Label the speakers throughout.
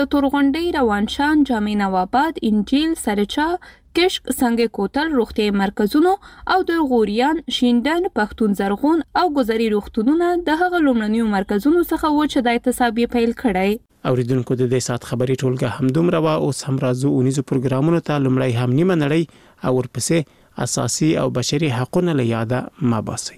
Speaker 1: تورغونډۍ، روانشان، جامع نواباد، انجیل، سرچا، کشک، سنگ کوتل روغتیايي مرکزونو او د غوریان، شیندن، پښتون زرغون او ګذري روغتونونه د هغه لومړنیو مرکزونو څخه و چې د اعتصاب پیل کړی.
Speaker 2: اوریدونکو د دې سات خبري ټولګه همدومره وا. اوس هم راځو اونیزو پروګرامونو ته. لومړی هم نیمه نړۍ او ورپسې اساسي او بشري حقوقونه له یاده ما باسي.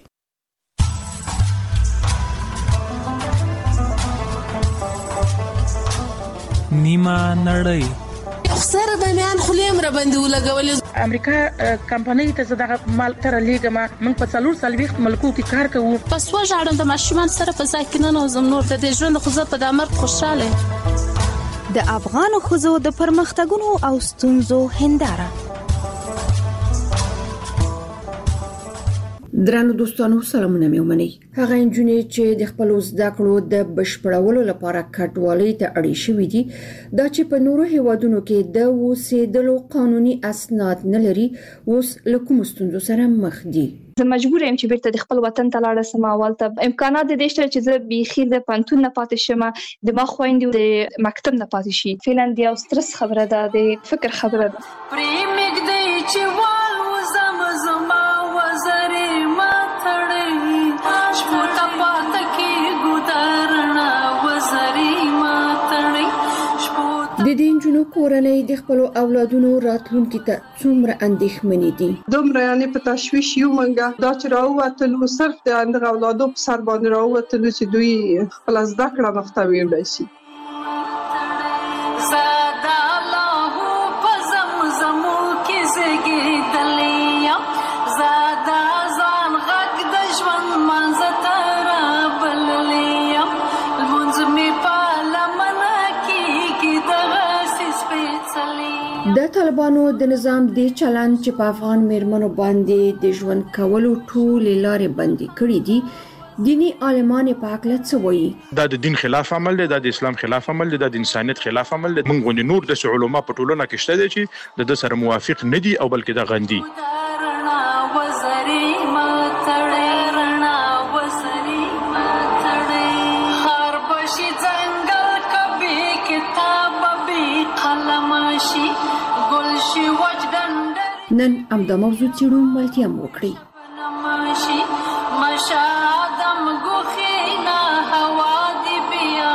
Speaker 3: نیمه نړۍ.
Speaker 4: سره د میان خلیم را باندې ولګول.
Speaker 5: امریکا کمپنۍ ته زده مال تر لیګه موږ په 440 ملکو کې کار کوو.
Speaker 4: پس وژاړم د ماشومان سره په ځای کې نه نوزم نور د ژوند خو په د امر خوشاله.
Speaker 6: د افغان خوځو د پرمختګونو او ستونزو هنداره.
Speaker 7: درنو دوستانو سلامونه مې ومنئ. هغه انجونې چې د خپل زده کړو د بشپړولو لپاره کټوالۍ ته اړې شوې دي دا چې په نورو هیوادونو کې د اوسېدلو قانوني اسناد نه لري اوس له کوم ستونزو سره مخ دي.
Speaker 8: زه مجبور یم چې بیرته د خپل وطن ته لاړ شم. اولته امکانات د دې شته چې زه بيخي د پانتون نه پاتې شم، د ما خويندې د مکتب نه پاتې شي. فعلا دی او سترس خبره ده، د فکر خبره ده.
Speaker 4: پریمګ دی چې وال وزم زما وزرې ما تړې شپوتا پات کې ګودرنا وزرې ما تړې شپوتا.
Speaker 7: د دې جنو کورنۍ د خپل اولادونو راتلونکي ته څومره اندېښمنې دي.
Speaker 9: دومره یعنی په تشویش یو منګه دا چې راووتلو صرف د اندغه اولادو په سر باندې راووتلو چې دوی خپل زده کړه مخته وړي شي.
Speaker 4: زادا الله په زمزمو کې زګیدلیا زادا ځان غږ د ژوند منځ تر بللیا المنځ می په لمنه کې دغه سپېڅلې.
Speaker 7: د طالبانو د نظام د چلند چې په افغان میرمنو باندې د ژوند کولو ټولې لارې بندي کړې دي دینی عالمان په حقله څه وایي؟
Speaker 10: دا د دین خلاف عمل دی، دا د اسلام خلاف عمل دی، دا د انسانیت خلاف عمل دی. موږ غوښنه نور د علماء په ټولنه کې شته دي چې د سره موافق نه دي او بلکې د غندي.
Speaker 7: نن امدا موضوع چیرو ملتیا موکړي.
Speaker 4: مشادم غوخینا هوا دی بیا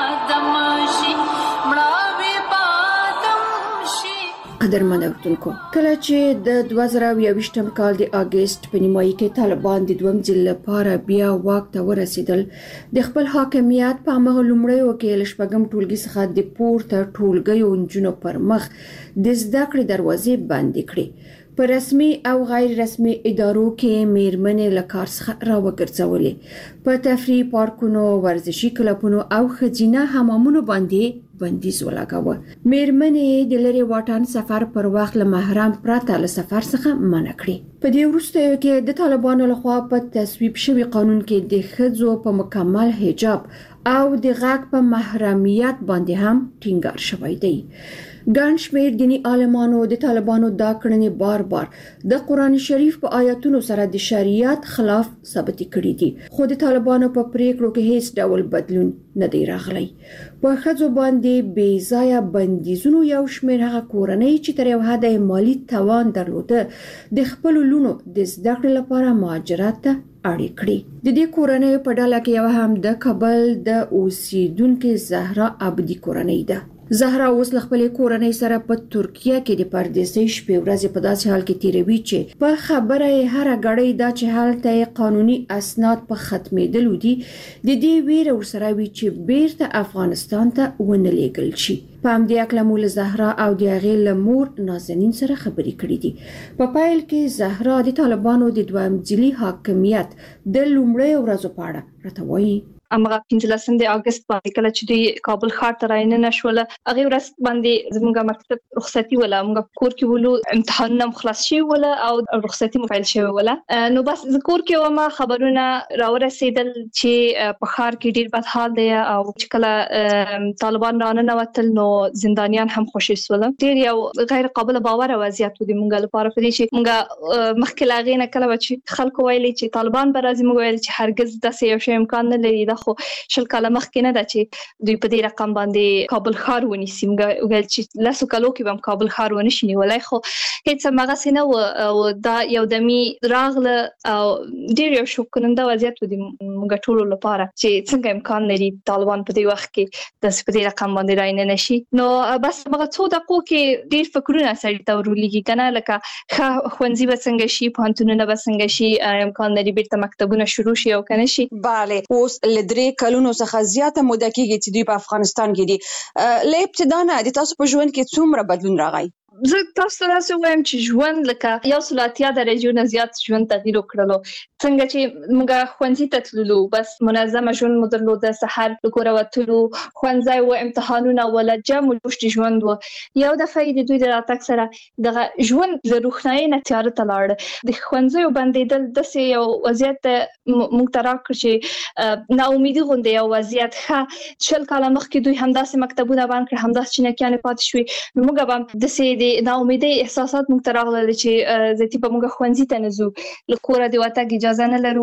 Speaker 4: دمشي مړاوي بادم شي.
Speaker 7: قدرمن اوردونکو، کله چې د 2022م کال د اگست په نیمایي کې طالبان د دویم ځل لپاره بیا واک ته ورسېدل د خپل حاکمیت په هغه لومړیو کې له شپږم ټولګي څخه د پورته ټولګیو نجونو پر مخ د زده کړې دروازې بندې کړې. په رسمي او غیر رسمي ادارو کې میرمنې له کار څخه راوګرځولې. په تفریح پارکونو، ورزشي کلبونو او خزینه حمامونو باندې بندیز ولګاوه. میرمنې د لري واټن سفر پر وخت له محرم پرته له سفر څخه منع کړې. په دې وروستیو کې د طالبانو لخوا په تصویب شوی قانون کې د ښځو په مکمل حجاب او د غږ په محرمیت باندې هم ټینګار شوی دی. ګڼ شمېر دینی عالمانو د طالبانو دا کړنې بار بار د قرآن شریف په آیاتونو سره د شریعت خلاف ثابت کړي دي، خو د طالبانو په پریکړو کې هیڅ ډول بدلون نه دی راغلی. په ښځو باندې بې ځایه بندیزونو یو شمېر هغه کورنۍ چې تر یو حده مالی توان درلوده د خپلو لونو د زده کړې لپاره مهاجرت ته اړ کړي. د دې کورنۍ په ډله کې یو هم د کابل د اوسیدونکو زهرا عبدي کورنۍ ده. زهرا اوس له خپلې کورنۍ سره په ترکیه کې د پردیسۍ شپې ورځې په داسې حال کې تیروي چې په خبره یې هر غړی دا چې هلته قانوني اسناد په ختمېدلو دي د دې ویره ورسره وي چې بیرته افغانستان ته ونه لیږل شي. په همدې اکله مو له زهرا او د هغې له مور نازنین سره خبرې کړې دي. په پیل کې زهرا د طالبانو د دویم ځلي حاکمیت د لومړیو ورځو په اړه راته وایي.
Speaker 8: امغه 15 د اگست باندې کله چې دوی کابل ښار ته رایننه شول، هغه ورځ باندې زموږه مکتب رخصتي ولا موږ کور کې ولو امتحانونه خلاص شي ولا او رخصتي مفعل شي ولا نو بس ذکر کې ومه خبرونه راورسېدل چې په ښار کې ډیر بد حال دی او چې کله طالبان رانه وتل نو زندانیان هم خوشي سول. ډیر یو غیر قابل باور وضعیت دی موږ لپاره په دې چې موږ مخکې لاغې نه کله چې خلکو ویلي چې طالبان به راځي، موږ ویل چې هرگز داسې یو شی امکان نه لري. دا خو شل کاله مخکې نه ده چې دوی په دې رقم باندې کابل ښار ونیسي. موږ ویل چې لاسو کالو کې به کابل ښار ونشي نیولای، خو هیڅ هغه نه و. دا یو دمي راغله او ډېر یو شوک کننده وضعیت و د موږ ټولو لپاره چې څنګه امکان لري طالبان په دې وخت کې د په دې رقم باندې راینه نشي. نو بس هغه څو دقیقو کې ډېر فکرونه سړی ته ورولېږي کنه، لکه ښوونځي به څنګه شي، پوهنتونونه به څنګه شي، امکان لري بیرته مکتبونه شروع شي او کنه شي.
Speaker 11: bale اوس ل 3 کلونو څخه زیاته موده کېږي چې دوی په افغانستان کې دي. ل ابتدا نه د تاسو په ژوند کې څومره بدلون راغی؟
Speaker 8: زه تاسو ته وایم چې ژوند لکه 180 درجو نه زیات ژوند تغییر وکړلو. څنګه چې موږ ښوونځي ته تللو، بس منظمه ژوند مو درلود، سحر له کوره وتلو، ښوونځي و امتحانونه ولا جام لوشت ژوند و. یو دفعه د دوی د راتګ سره دغه ژوند له روښنايي نه تیار ته لاړ. د ښوونځي باندې دلته یو وضعیت موږ ته راکړ چې نا امیدي غونډه یو وضعیت ښه شل کاله مخکې دوی همداسې مکتبونه باندې کړ، همداسې چینکیانې پاتې شوې. موږ به د نا امیدي احساسات موږ ته راغله چې زه په موږ ښوونځي ته نه ځو، له کوره د وتګ اجازه نه لرو،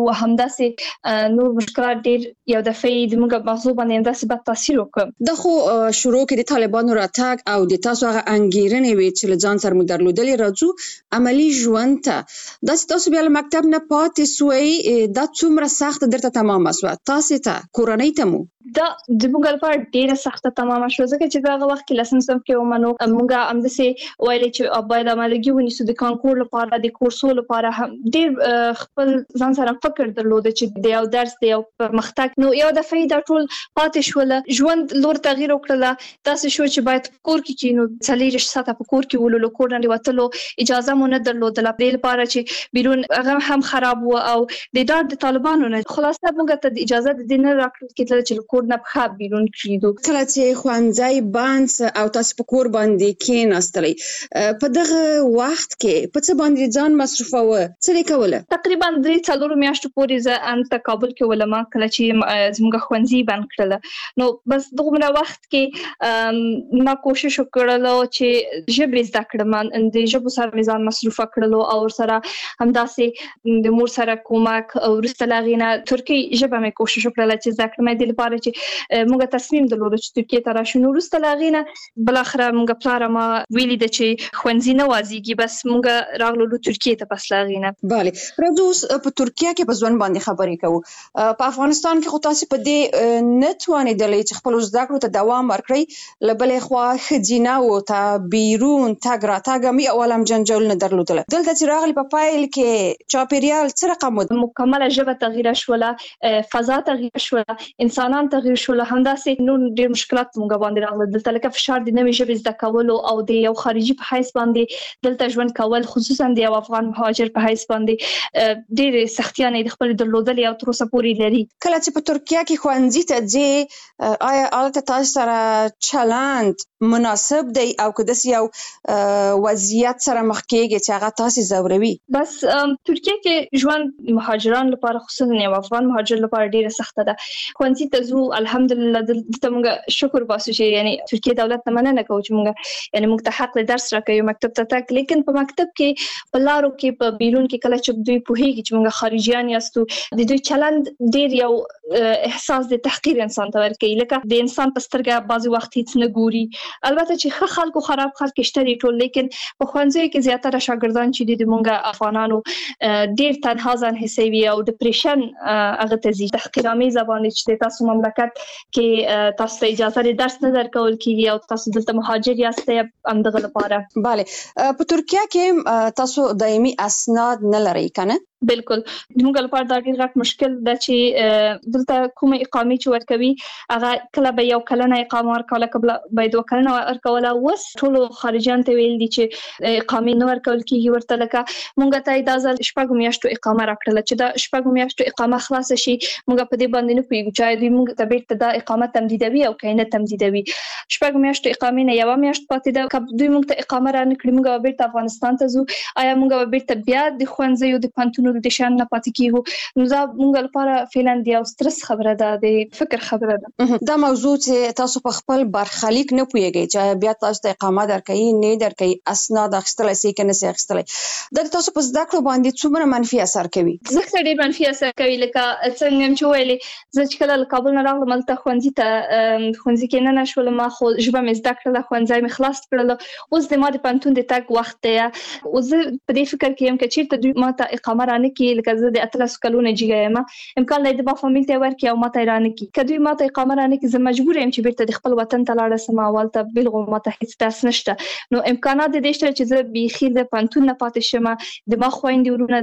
Speaker 8: همداسې نور مشکلات ډېر یو دفعه د موږ مغزو باندې همداسې بد تاثیر وکړ.
Speaker 11: د خو شروع کې د طالبانو راتګ او د تاسو هغه انګیرنې وي چې له ځان سره مو درلودلې راځو عملی ژوند ته، داسې تاسو بیا له مکتب نه پاتې سوئ، دا څومره سخت درته تمامه شوه تاسو ته کورنۍ ته مو؟
Speaker 8: دا د موږ لپاره ډېره سخته تمامه شوه، ځکه چې هغه وخت کې لسم صنف کې ومنو موږ همداسې ویل چې باید عملګي ونیسو د کانکور لپاره، د کورسو لپاره. هم ډېر خپل ځان سره فکر درلود چې د یو درس د یو پرمختګ. نو یو دفعه دا ټول پاتې شول، ژوند لور تغییر وکړله. تاسو شو چې باید کور کې کینو، 40 ساعته په کور کې ولولو، کور نه وتلو اجازه مو نه درلودله د لپاره چې بیرون هغه هم خراب و او د طالبانو نه. خلاصه موږ ته اجازه د نه راکړل کېدله چې کور نه بخا بیرون کړو.
Speaker 11: کله چې ښوونځي بند او تاسو په کور باندې کېناستلې، په دغه وخت کې په څه باندې ځان مصرفوه، څه کوله؟
Speaker 8: تقریبا 3-4 میاشتو پورې زه انت کابل کې ولما، کله چې زموږ ښوونځي بند کړل. نو بس دغه وخت کې ما کوشش وکړل چې ژبه زده کړم، د ژبو سره ځان مصرف کړلو او سره همداسې د مور سره کومک او ورستلغینه ترکی ژبه مې کوشش وکړل چې زده کړم د لپاره چې موږ تصمیم درلود چې ترکیه ته راشو. نو ورستلغینه بل اخر موږ پلار ما ویلي د چې ښوونځي نه وازیږي، بس موږ راغلو ترکیه ته. پس لاغینه
Speaker 11: bale راځو په ترکیه کې په ځوان باندې خبرې کوو. په افغانستان کې خو تاسو په دې نه توانیدلې چې خپل زده کړو ته دوام ورکړئ، لبلې خوا خځینه او ته بیرون تګ راتګ مې اولم جنجال نه درلودله. دلته چې راغلی په پایل کې چاپیریال څه رقم و؟
Speaker 8: مکمله ژبه تغییر شوله، فضا تغییر شوله، انسانان تغییر شوله، همداسې نور ډېر مشکلات موږ باندې راغله. دلته لکه فشار د نوې ژبې زده کولو او د یو خارجي په حیث باندې دلته ژوند کول، خصوصا د یو افغان مهاجر په حیث باندې ډېر سختیانې د خپل درلودلې او تر اوسه پورې لري.
Speaker 11: کله چې په ترکیه کې ښوونځي ته ځې، آیا البته تاسو سره چلند مناسب دی او که داسې یو وضعیت سره مخ کېږي چې هغه تاسو زوروي؟
Speaker 8: بس ترکیه کې ژوند مهاجران لپاره، خصوصا یو افغان مهاجر لپاره ډېره سخته ده. ښوونځي ته ځو، الحمدلله دلته موږ شکر باسو چې یعنی ترکیه دولت ته مننه کوو چې موږ یعنی موږ ته حق درس راکوي مکتب ته تک. لیکن په مکتب کې په لارو کې په بیرون کې کله چې دوی پوهیږي چې موږ خارجيان یاستو، د دوی چلند ډېر یو احساس د تحقیر انسان ته ورکوي، لکه د انسان په سترګه بعضي وخت هیڅ نه ګوري. البته چې ښه خلکو خراب خلک شته دي ټول، لیکن په ښوونځیو کې زیاتره شاګردان چې د موږ افغانانو ډېر تنها ځان حسوي او ډیپریشن هغه ته ځي. تحقیرآمیزه باندې چې تاسو مملکت کې تاسو ته اجازه د درس نه درکول کیږي او تاسو دلته مهاجر یاستئ همدغه لپاره.
Speaker 11: bale په ترکیه کې تاسو دایمي اسناد نه لرئ کنه؟
Speaker 8: بالکل موږ لپاره دا ډیر غټ مشکل ده چې دلته کومه اقامه چې ورکوي هغه کله به یو کلنه اقامه ورکوله، قبل به دوه کلنه ورکوله. اوس ټول خارجيان ته ویل دي چې اقامه نه ورکول کیږي ورته، لکه موږ ته دا ځل شپږ میاشتو اقامه راکړله چې دا شپږ میاشتو اقامه خلاص شي موږ په دې باندې نه پوهیږو چې دوی موږ ته بیرته دا اقامه تمدیدوي او کینه تمدیدوي. شپږ میاشتو اقامه نه یو میاشت پاتې ده، کله دوی موږ ته اقامه را نه کړی موږ بیرته افغانستان ته ځو، آیا موږ بیرته بیا د ښوونځي او د پانتون د شان نه پاتې کیږو؟ نو دا موږ لپاره فعلا دی او سترس خبره ده، د فکر خبره ده.
Speaker 11: دا موضوع چې تاسو په خپل برخلیک نه پوهیږئ پوهیږئ چې بیا تاسو ته اقامه درکړي نه درکړي اسناد اخیستلای شي کنه سي اخیستلای دا تاسو په زده کړو باندې څومره منفي اثر کوي؟
Speaker 8: زه ډېر منفي اثر کوي لکه څنګه چې ویلې زه چې کله کابل نه راغلم ملته ښوونځي کې نه نشولم خو ژبه مې زده کړله ښوونځی مې خلاص کړل اوس د ما د پانتون د تګ وخت دی او زه په دې فکر کې یم چې چیرته دوی ماته اقامه رانه کړي لکه زه د 13 کلونو جګه یم امکان لري د ما فامیل ته ورکړي او ماته رانه کړي که دوی ماته اقامه رانه کړي زه مجبور یم چې بیرته د خپل وطن ته لاړ شم اول ته بلغو ماته هیڅ درس نشته نو امکانات د دې شته چې زه بيخي د پانتون نه پاتې شم د ما خويندې ورونه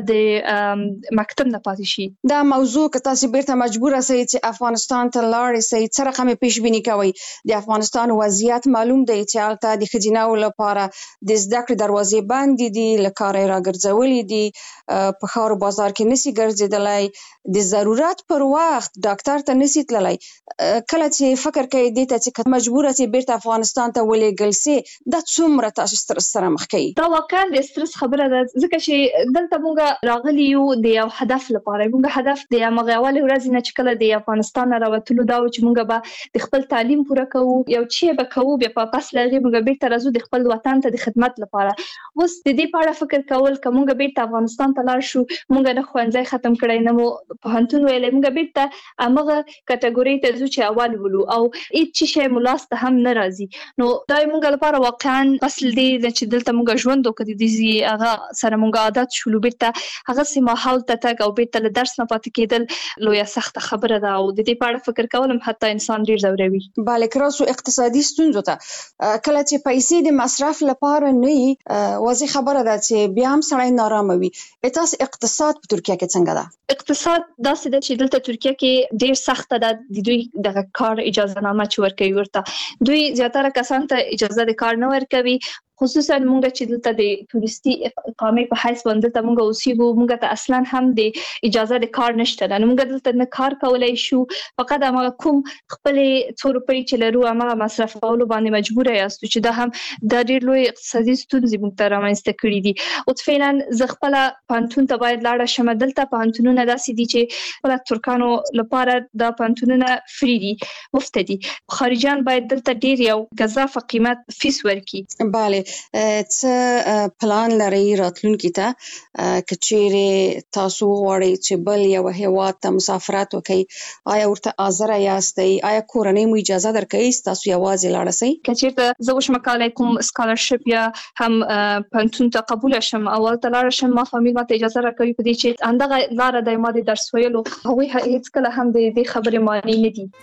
Speaker 8: د مکتب نه پاتې شي.
Speaker 11: دا موضوع که تاسو بیرته مجبور شئ چې افغانستان ته لاړ شئ څه رقم پیش بینی کوي د افغانستان وضعیت معلوم دی چې البته د خجیناو لپاره د زده کړې دروازې بندې دي لکاره راګرځولې دي په ښار بازار کې نسی ګرځیدلای د ضرورت پر وخت ډاکټر ته نسی تللی کله چې فکر کوي د ته چې مجبور شئ بیرته افغانستان ته ولېږل سي دا څومره تاسو سره مخ کوي؟
Speaker 8: دا واقعا د سترس خبره ده ځکه چې دلته موږ راغلي یو د یو هدف لپاره موږ هدف د هغه اول ورځ نه چې کله د افغانستان راوتلو دا چې موږ به د خپل تعلیم پوره کوو یو چې به کوو بیا په پاس لغې موږ بیرته راځو د خپل وطن ته د خدمت لپاره اوس د دې په اړه فکر کول کوم موږ بیرته افغانستان ته لاړ شو موږ نه ښوونځی ختم کړی نه مو پوهنتون ویلې موږ بیرته هغه کټګوري ته ځو چې اول ولو او هیڅ شی ملاسته هم نه راځي نو دا موږ لپاره واقعا فصل دی چې دلته موږ ژوند وکړو د دې هغه سره موږ عادت شولو بیرته هغه سیمه حال ته تک او بیرته له درس نه پاتې کېدل لویه سخت خبره ده او د دې په اړه فکر کول هم حتی انسان ډیر زوروي.
Speaker 11: بله کراسو اقتصادي ستونزو ته کله چې پیسې د مصرف لپاره نه واضح خبره ده چې بیا هم سړی نارامه وي. تاسو اقتصاد په ترکیه کې څنګه ده؟
Speaker 8: اقتصاد داسې ده چې دلته ترکیه کې ډیر سخت ده د دوی د کار اجازه نامه چې ورکوي ورته دوی زیاتره کسان ته اجازه د کار نه ورکوي خصوصا مونږ چې دلته د ټوریستي اقامې په حیث باندې ته مونږ اوسېږو مونږ ته اصلا هم د اجازه د کار نشته نو مونږ دلته نه کار کولای شو فقط هغه کوم خپل 2 روپۍ چې لرو هغه مصرف کولو باندې مجبور یاست چې دا هم د ډېر لوی اقتصادي ستونزې مونږ ته رامنځته کړې دي او فعلا زه خپل پانتون ته باید لاړ شم دلته پانتونونه داسې دي چې خپل ترکانو لپاره د پانتونونه فری دي مفت دي خارجيان باید دلته ډېر یو گزافه قیمت فیس ورکړي.
Speaker 11: بله څه پلان لري راتلونکي ته کچېره تاسو غواړئ چې بل یو هیواد ته مسافرت وکړئ آیا ورته حاضر یاستئ آیا کورنۍ مو اجازه درکوي تاسو یوازې لاړ شئ؟
Speaker 8: کچېرته زه وشم کولای کوم سکالرشپ یا هم پانتون ته قبول شم اول ته لاړ شم ما فامیل ماته اجازه راکوي په دې چې اندغه لار د ما د درس ویلو هغه هیڅ کله هم د دې خبرې معنی نه دي.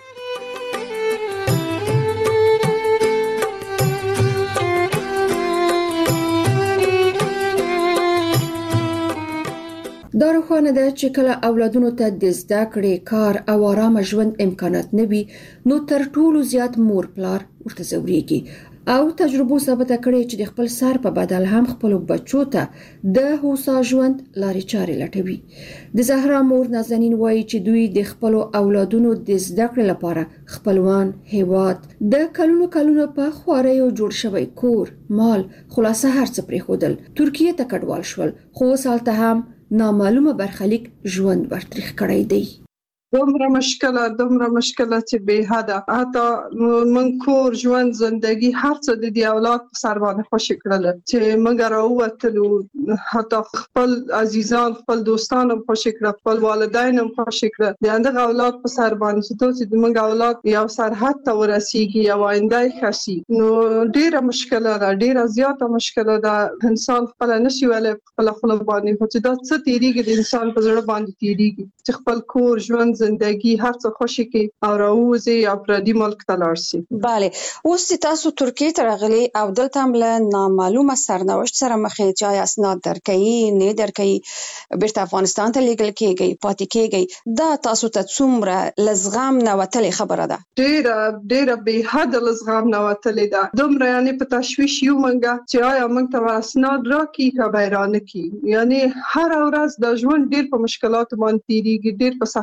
Speaker 7: دا روښانه ده چې کله اولادونو ته د زده کړې کار او آرام ژوند امکانات نه وي نو تر ټولو زیات مور پلار ورته ځوريږي او تجربو ثابته کړې چې د خپل سر په بدل هم خپل بچو ته د هوسا ژوند لارې چارې لټوي. د زهرا مور نازنین وایي چې دوی د خپل اولادونو د زده کړې لپاره خپلوان هیواد د کلونو په خواريو جوړ شوی کور مال خلاصه هر څه پرې خودل ترکیه ته کډوال شول خو سالته هم نامعلومه برخلیک ژوند ورتریخ کړی دی.
Speaker 9: دومره مشکله چې به حد حتی من کور ژوند زندگی هر څه د دې اولاد په سر باندې خوشی کړل چې موږ راووتلو حتی خپل عزیزان خپل دوستان هم خوشی کړل خپل والدین هم خوشی کړل د هغه اولاد په سر باندې چې موږ اولاد یو سرحد ته ورسیږي یو آینده خاصي نو ډیره مشکله ده ډیره زیاته مشکله ده انسان خپل نشي ولې خپل خپل باندې چې دا څه تیریږي د انسان په زړه باندې تیریږي چې خپل کور ژوند زندگی هر څه خوشی کی او راوځي یا پردي ملک ته لاړ شي.
Speaker 11: بله اوس تاسو ترکیه ته راغلي او دلته هم له نامعلومه سرنوشت سره مخ یې اسناد درکې نه درکې بیرته افغانستان ته لیږل کېږي پاتې کېږي دا تاسو ته څومره لزغام نه وتلې خبره ده؟
Speaker 9: ډیره به حد لزغام نه وتلې ده دومره یعنی په تشویش یو منګه چې آیا موږ ته اسناد راکې کا بیرانه کی یعنی هر ورځ د ژوند ډیر په مشکلات باندې تیریږي ډیر په سختۍ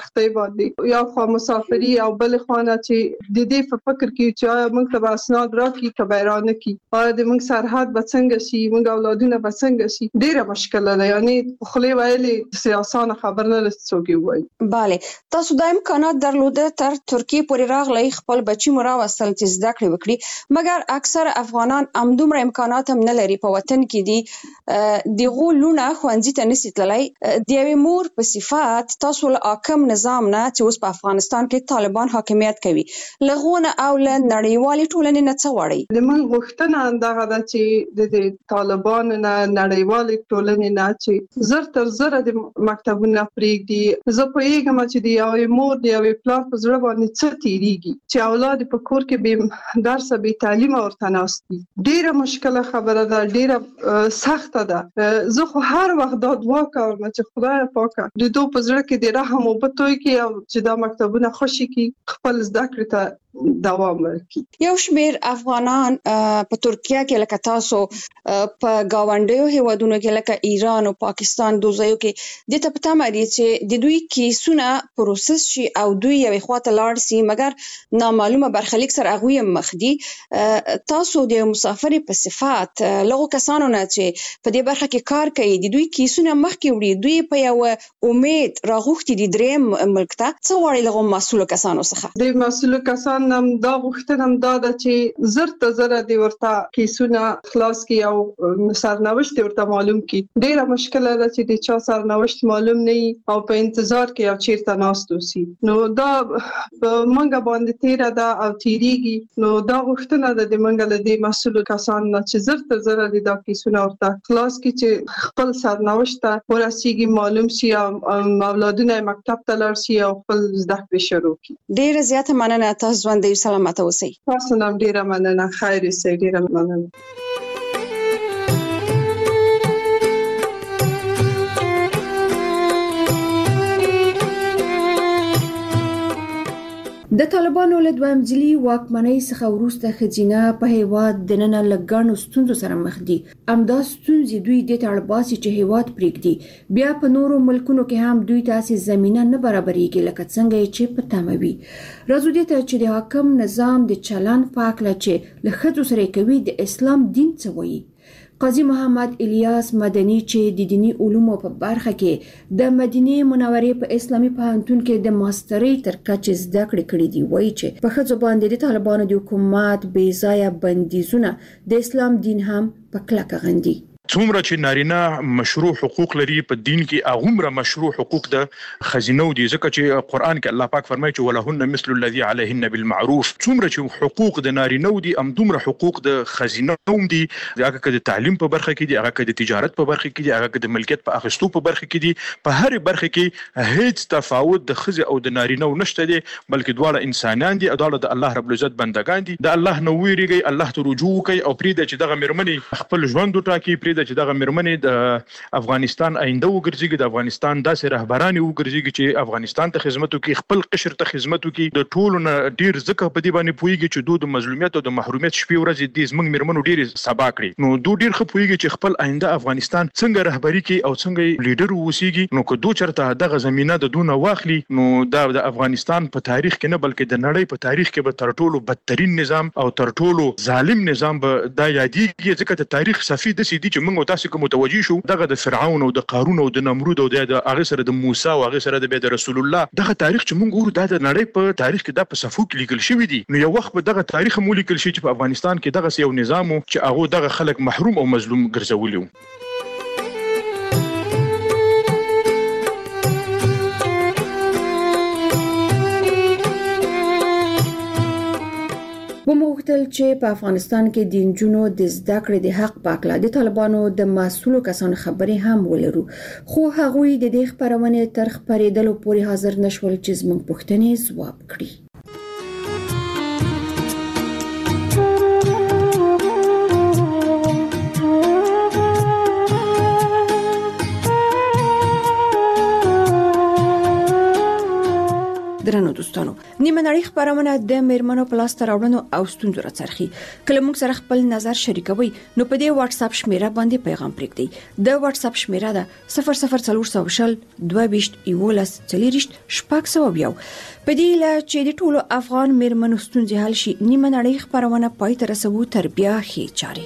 Speaker 9: باندې یو خو مسافري او بل خوانه چې د دې په فکر کې چې موږ ته اسناد راکړي کبیرانه کې او د موږ سرحد به څنګه شي موږ اولادونه به څنګه شي ډیره مشکله ده یعنی خو ویلې سیاسان خبر نه لسوږي وای
Speaker 11: bale تاسو د امکانات درلوده تر ترکیه پورې راغلی خپل بچی مراوستل چې زده کړې وکړي مګر اکثر افغانان همدومره امکانات هم نه لري په وطن کې دي دغه لونه خوندې ته نسی تللی د یوې مور په صفات تاسو له حاکم نظام نه چې اوس په افغانستان کې طالبان حاکمیت کوي لغونه او له نړیوالې ټولنې نه څه وړي
Speaker 9: د من غوښتنه دغه ده چې د طالبان نه نړیوالې ټولنې نه چې زر تر زر د مکتبونو پرېږدي زه پوهیږم چې د یوې مور د یوې پلار په زړه باندې څه تیریږي چې اولاد په کور کې به درس به تعلیم ورته ناستي ډیره مشکله خبره ده ډیره سخته ده زه خو هر وخت دا دعا کوم چې خدای پاک د دوی په زړه کې د رحم او بتوي کې او چې دا مکتبونه خوشي کې خپل زده کړې ته دوام ورکړي
Speaker 11: یو شمیر افغانان په ترکیه کې لکه تاسو په گاونډیو هیوادونو کې لکه ایران او پاکستان دوزایو کې د ته پته مری چې د دوی کیسونه پروسس شي او دوی یو خواته لاړ سي مګر نامعلومه برخلیک سره هغه مخ دي تاسو د مسافر په صفات لغو کسانو نه چې په دې برخه کې کار کوي د دوی کیسونه مخ کې وړي دوی په یو امید راغوښتي د دریم ملک ته څو وړي لغو مسؤل کسانو څخه
Speaker 9: د مسؤل کسان نم دا غوښتنه دا ده چې زر ته زر د ورته کیسونه خلاص کی او سرنوشت ورته معلوم کی ډیره مشکله ده چې د چا سرنوشت معلوم نه او په انتظار کې او چیرته ناستو سي نو دا منګه باندې تیر ده او تیریږي نو دا غوښتنه ده د منګه له دې مسؤل کسان نه چې زر ته زر د کیسونه ورته خلاص کی چې خپل سرنوشت ورسیږي معلوم شي او اولادونه مکتب ته لاړ شي او خپل زده کړې شروع کړي
Speaker 11: ډیره زیاته مننه تاسو ژوندۍ سلامت اوسئ
Speaker 9: تاسو نام ډیره مننه خیر سي ډیره مننه
Speaker 7: د طالبانو له دویم ځلي واکمنۍ څخه وروسته ښځینه په هیواد دننه لګڼو ستونزو سره مخ دي همدا ستونزې دوی د تړباسي چې هیواد پرېږدي بیا په نورو ملکونو کې هم دوی تاسې زمينه نه برابرېږي لکه څنګه چې په تموي راځو دې ته چې د حاکم نظام د چلن په اړه چې له ښځو سره کوي د اسلام دین څه وایي قاضي محمد الیاس مدني چې د دینی علومو په برخه کې د مدینه منورې په اسلامي پوهنتون کې د ماسترۍ تر کچې زده کړې کړې دي وایي چې په ښځو باندې د طالبانو د حکومت بې ځایه بندیزونه د اسلام دین هم په کلکه غندي
Speaker 10: څومره چې نارینه مشروع حقوق لري په دین کې هغومره مشروع حقوق د خزینو دي ځکه چې قرآن کې الله پاک فرمایي چې ولهن مثل الذي عليهن بالمعروف څومره چې حقوق د نارینه دي همدومره حقوق د خزینو دي هغه که د تعلیم په برخه کې دي هغه که د تجارت په برخه کې دي هغه که د ملکیت په اخیستو په برخه کې دي په هر برخه کې هیڅ تفاوت د خزې او د نارینه نشته دي بلکې دواړه انسانان دي او دواړه د الله رب العزت بندگان دي د الله نو ویریږي الله ته رجوع کوي او پرې چې دغه مېرمنې خپل ژوند وټاکي پرې چې دغه مېرمنې د افغانستان آینده وګرځي د افغانستان داسې رهبران وګرځي چې افغانستان ته خدمت وکړي خپل قشر ته خدمت وکړي د ټولو نه ډیر ځکه په دې باندې پوهیږي چې د مظلومیت او د محرومیت شپې ورځې د زمنګ مېرمنو ډیر سبا کړي نو دوی ډیر ښه پوهیږي چې خپل آینده افغانستان څنګه رهبری کوي او څنګه لیډر ووسیږي نو که دوی چرته دغه زمينه د دونه واخلي نو د افغانستان په تاریخ کې نه بلکې د نړۍ په تاریخ کې به تر ټولو بدترین نظام او تر ټولو ظالم نظام به دا یادېږي ځکه د تاریخ صفحې د سې دي چې موږ تاسو کوم متوجي شو دغه د فرعون او د قارون او د نمرود او د هغه سره د موسی او هغه سره د رسول الله دغه تاریخ چې موږ ګورو د نړۍ په تاریخ کې د په صفو کې لیکل شوی دي نو یو وخت به دغه تاریخ مو لیکل شي چې په افغانستان کې دغه یو نظام چې هغه دغه خلک محروم او مظلوم ګرځولي
Speaker 7: وموږتل چې په افغانستان کې د نجونو د زده کړې د حق په اړه د طالبانو د مسؤلو کسانو خبرې هم ولرو خو هغوی د دې خبرونې تر خبرېدلو پورې حاضر نشول چې زموږ پوښتنې ځواب کړي درنو دوستانو نیمه نړۍ خبرونه د میرمنو په لاس راوړنو او ستونزو راڅرخي. کله موږ سره خپل نظر شریکوي نو په دې واتس اپ شمیره باندې پیغام پرېږدئ. د واتس اپ شمیره ده 00400 22 11 40 شپږ. په دې لا چې د ټولو افغان میرمنو ستونزې حل شي، نیمه نړۍ خبرونه پای ته رسوو تر بیا ښې چارې.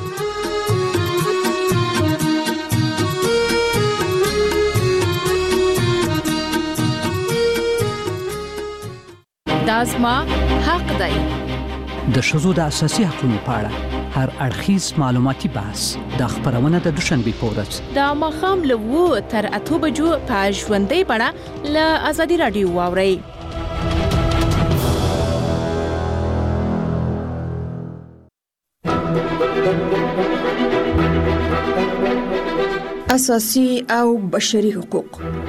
Speaker 12: دازما حق دی.
Speaker 13: د ښځو د اساسي حقوقو په اړه هر اړخیز معلوماتي بحث د خبرونه د دوشنبه په ورځ
Speaker 12: د ماښام له 2 تر 8 بجو په ژوندۍ بڼه له ازادي رادیو واورئ.
Speaker 7: اساسي او بشري حقوق.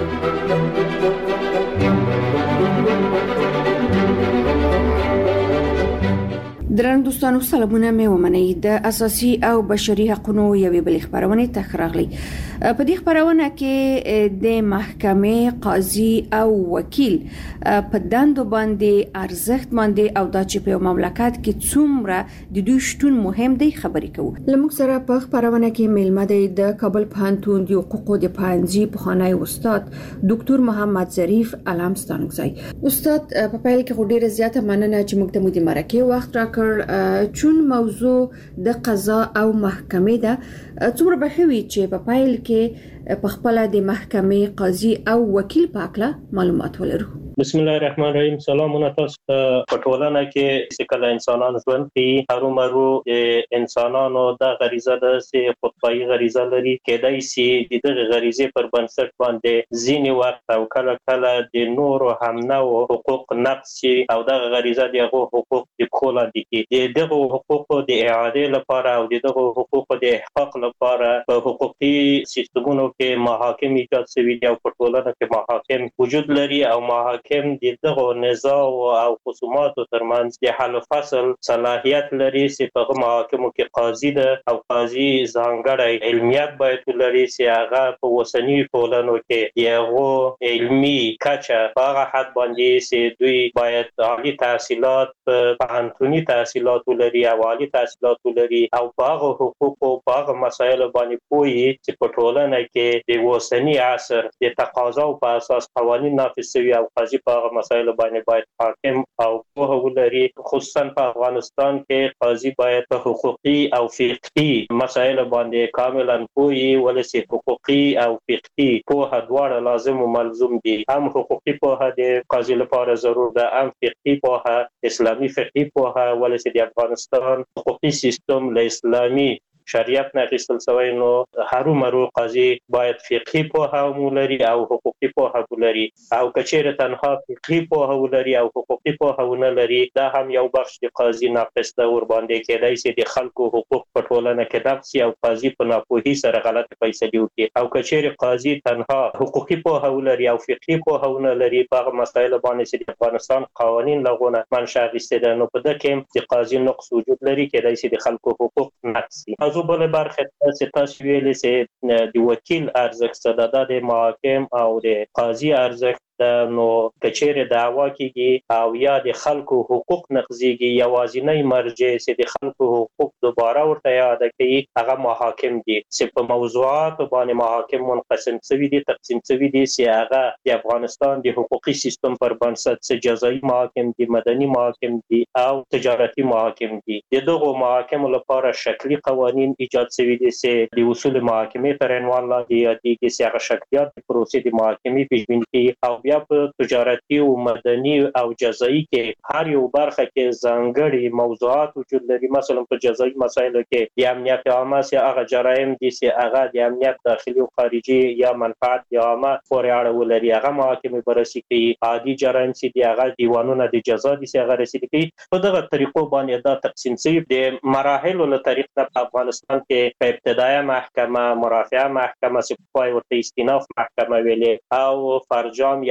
Speaker 7: درنو دوستانو، سلامونه مې ومنئ. د اساسي او بشري حقوقو یوې بلې خبرونه تخراغلي. په دې خبرونه کې د محکمې قاضي او وکیل په دندو باندې ارزښت باندې او د چې په مملکت کې څومره د دوی شتون مهم دی خبرې کوو. لمک سره په خبرونه کې میلمه دی د کابل پوهنتون د حقوقو د پانځي پخوانی استاد ډاکټر محمد ظریف علامستانګزی. استاد، په پیل کې ډیره زیاته مننه چې موږ ته مو د مرکه وخت راکړ. چون موضوع د قضا او محکمې ده، څومره بخوي چې په پیل کې په خپل د محکمې قاضي او وکیل په اړه معلومات ولرو.
Speaker 14: بسم الله الرحمن الرحیم. سلامونه تاسو ته. په ټولنه کې چې کله انسانان ژوند کوي، هرومرو انسانانو د غریزه ده چې خودپای غریزه لري، کېدای شي د دغه غریزې پر بنسټ باندې ځینې وخت او کله کله د نورو همنو حقوق نقص شي او دغه غریزه دغه حقوق د کولا دي کې دغه حقوق د اعاده لپاره او دغه حقوق د احقاق لپاره په حقوقي سیستمونو کې محاکم ایجاد شوي دي او په ټولنه کې محاکم وجود لري او محاکم دغه نزاع او خصومات ترمنځ د حل فصل صلاحیت لري چې په محاکمو کې قاضي ده او قاضي ځانګړی علمیت باید لري چې هغه په وسنی ټولنو کې یو علمي کچه په هغه حد باندې چې دوی باید عالی تحصیلات پوهنتوني تحصیلات لري او عالی تحصیلات لري او په هغه حقوق او په هغه مسایل باندې پوهی چې په ټولنه کې د وسنی عصر د تقاضا په اساس قوانین نافذ شوي او قاضي په هغه مسایل باندې باید حاکم او پوهه ولري. خصوصا په افغانستان کې قاضي باید په حقوقي او فقهي مسایل باندې کاملا پوهی ولسی. حقوقي او فقهي پوهه دواړه لازم او ملزوم دي. هم حقوقي پوهه د قاضي لپاره ضرور ده، هم فقهي پوهه، اسلامي فقهي پوهه ولسی. د افغانستان حقوقي سیستم له اسلامي شریعت نه اخیستل شوی، نو هرومرو قاضي باید فقهي پوهه ولري او حقوقي پوهه ولري او کچېره تنها فقهي پوهه ولري او حقوقي پوهه ونه لري، دا هم یو بخش د قاضي ناقص ده. ور باندې کېدای شي د خلکو حقوق په ټولنه کې نقص او قاضي په ناپوهي سره غلطه فیصله وکړي او کچېره قاضي تنها حقوقي پوهه ولري او فقهي پوهه ونه لري په هغه مسایل باندې چې د افغانستان قوانین لغونه منشأ اخیسته ده، نو په دې کې د قاضي نقص وجود لري، کېدای شي د خلکو حقوق نقص شي. زه بل برخه چې تاسو ویلې چې د وکیل ارزښت د محاکم او د قاضي ارزښت نو کچېره دعوا کیږي او یا د خلکو حقوق نقضيږي، یوازینی مرجع چې د خلکو حقوق دوباره ورته یاد کوي هغه محاکم دي چې په موضوعات باندې محاکم منقسم شوي دي، تقسیم شوي دي چې هغه د افغانستان د حقوقي سیستم پر بنسټ چې جزایي محاکم دي، مدني محاکم دي او تجارتي محاکم دي. دغه محاکم لپاره شکلی قوانین ایجاد شوي دي چې د اصول محاکمې تر عنوان لاندې یادېږي چې هغه شکلیات د پروسې د محاکمې پیژبیني کوي او بیا په تجارتي او مدني او جزایي کې هر یو برخه کې ځانګړي موضوعات وجود لري. مثلا په جزایي مسایلو کې د امنیت عامه چې هغه جرایم دي چې هغه د امنیت داخلي او خارجي یا منفعت عامه پورې اړه ولري، هغه محاکمې بررسي کوي. عادي جرایم چې دی هغه دیوانونه د جزا دي چې هغه رسیدي کوي. په دغه طریقو باندې دا تقسیم شوی د مراحلو له طریق په افغانستان کې په ابتدایي محکمه، مرافعه محکمه، چې په ورته استیناف محکمه ویلې او فرجام یا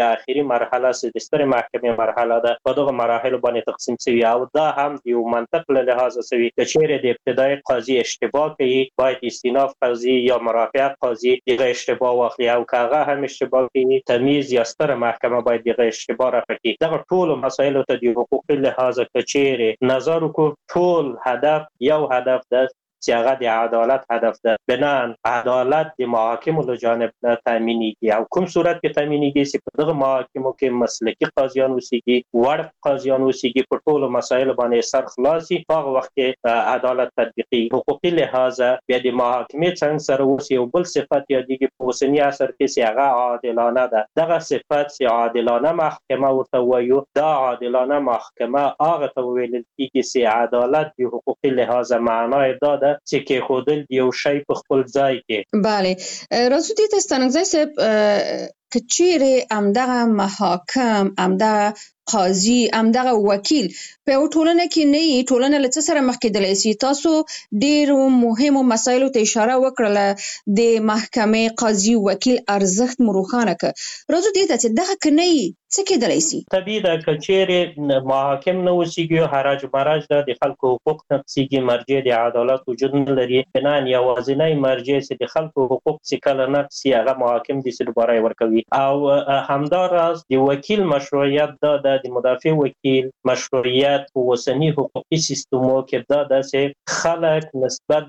Speaker 14: یا اخیری مرحله د ستر محکمې مرحله ده په دغه مراحل باندې تقسیم شوی او دا هم د یو منطق له لحاظ شوی چې چیرې د ابتدای قاضي اشتباه کوي باید استیناف قاضي یا مرافعه قاضي دغه اشتباه واخلي او کاغه هم اشتباه کوي تمیز یا ستر محکمه باید دغه اشتباه راکړي دغه ټول مسایل ته د حقوقي لحاظ کچېره نظر کو ټول هدف یو هدف ده چې هغه د عدالت هدف ده بنان عدالت د محاکمو له جانب نه تامینېږي او کوم صورت کې تامینېږي چې په دغه محاکمو کې مسلکي قاضیان اوسېږي وړ قاضیان اوسېږي په ټولو مسایلو باندې سر خلاصي هغه وخت کې عدالت تطبیقي حقوقي لحاظ بیا د محاکمې څنګه سره اوسي او بل صفت یادېږي په اوسني عصر کې چې هغه عادلانه ده دغه صفت چې عادلانه محکمه ورته وایو دا عادلانه محکمه هغه ته ویل کېږي چې عدالت د حقوقي لحاظ معنای ده چې کې خودل یو شی په خپل ځای کې
Speaker 11: بله راځو دې ته ستانګزای صاحب کچېره امدغه محاکم امدغه قاضي امدغه وکیل په ټولنه کې نه ټولنه له څه سره مخ کېدلی سي تاسو ډېر مهمو مسایلو ته اشاره وکړه د محکمې قاضي وکیل ارزښت مروخانه ک راځو دې ته چې دغه کني څه کېدلی سي
Speaker 14: طبيعي ده کچېره محاکم نه وسیږي حراج مراج د خلکو حقوق نقصيږي مرجع د عدالت وجود نه لري بنان یوازینی مرجع چې د خلکو حقوق څخه نقصي هغه محاکم دي چې دوباره ورکوي او همداراز د وکیل مشروعیت د مدافع وکیل مشروعیت په وسنی حقوقي سیستمو کې دا چې خلک نسبت